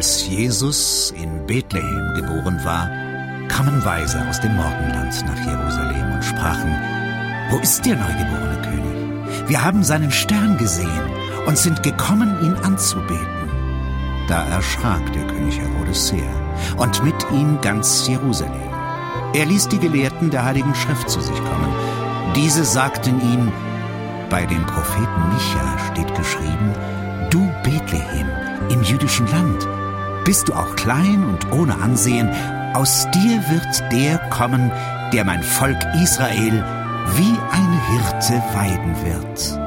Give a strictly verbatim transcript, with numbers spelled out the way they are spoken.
Als Jesus in Bethlehem geboren war, kamen Weise aus dem Morgenland nach Jerusalem und sprachen: Wo ist der neugeborene König? Wir haben seinen Stern gesehen und sind gekommen, ihn anzubeten. Da erschrak der König Herodes sehr, und mit ihm ganz Jerusalem. Er ließ die Gelehrten der Heiligen Schrift zu sich kommen. Diese sagten ihm: Bei dem Propheten Micha steht geschrieben: Du Bethlehem im jüdischen Land, bist du auch klein und ohne Ansehen, aus dir wird der kommen, der mein Volk Israel wie ein Hirte weiden wird.